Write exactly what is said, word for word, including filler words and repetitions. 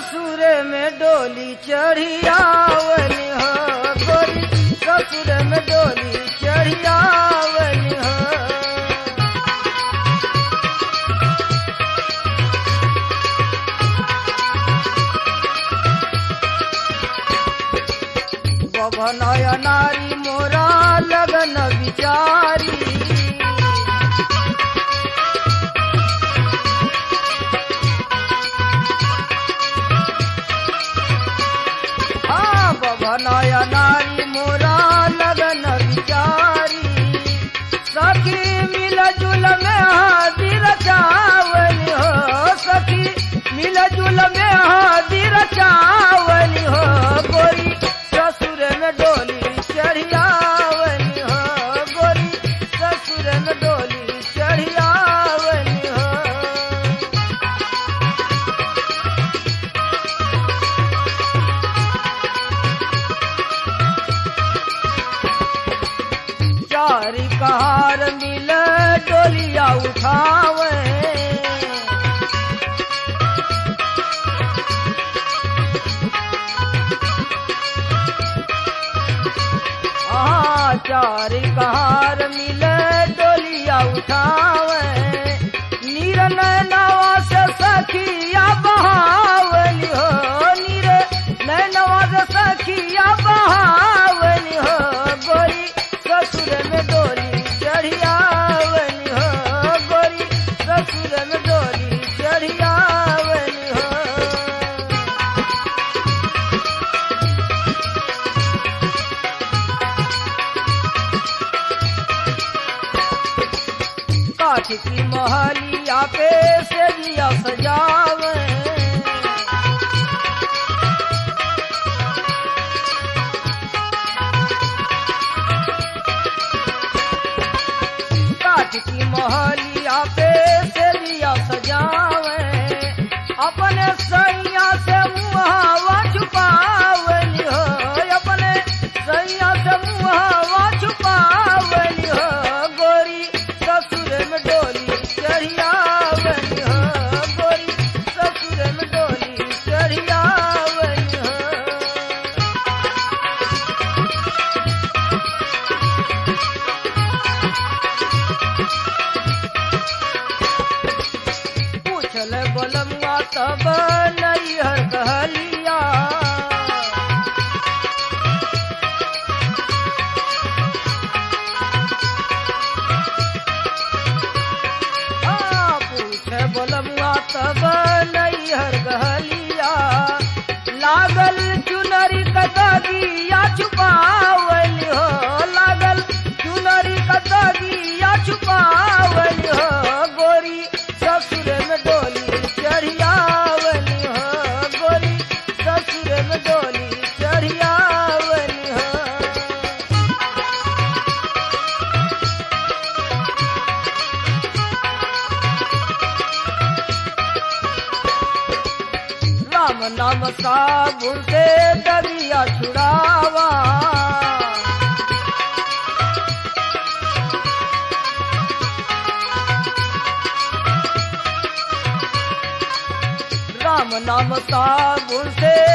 ससुर में डोली चढ़ियावनी हो गोरी ससुर में डोली चढ़ियावनी हो। बभनया नारी मोरा लगन विचारी बभनया नारी मोरा लगन विचारी सखी मिल जुल में हाजिर चावली हो सखी मिल जुल में हाजिर चावली हो गोरी ससुर में डोली चढ़ियावनी हो गोरी ससुर में डोली चढ़ियावनी हो। चारी कहार मिल डोलिया उठावे चारी कहार मिल डोलिया उठावे नीर नैनवा से सखिया बहावली हो नीर नैनवा से सखिया बहावली हो गोरी ससुर में डोली चढ़ियावली हो गोरी ससुर में डोली चढ़ियावली हो। काठ की महलिया पे से दिया सजावे काठ की महलिया पे से दिया सजावे अपने सैया से मुहावा छुपावली हो अपने सैया से मुहावा छुपावली हो गोरी ससुर में डोली चढ़ियावनी हो गोरी ससुर में डोली चढ़ियावनी हो। पूछल बोलमुआ तब नैहर कहलिया बोलमुआ तब नैहर गहलिया लागल चुनरी कदगिया छुपावली हो लागल चुनरी कदगिया छुपावली हो गोरी ससुर में डोली चढ़ियावली हो गोरी ससुर में डोली चढ़ियावली हो। राम नाम साबुन से दरिया छुड़ावा राम नाम साबुन से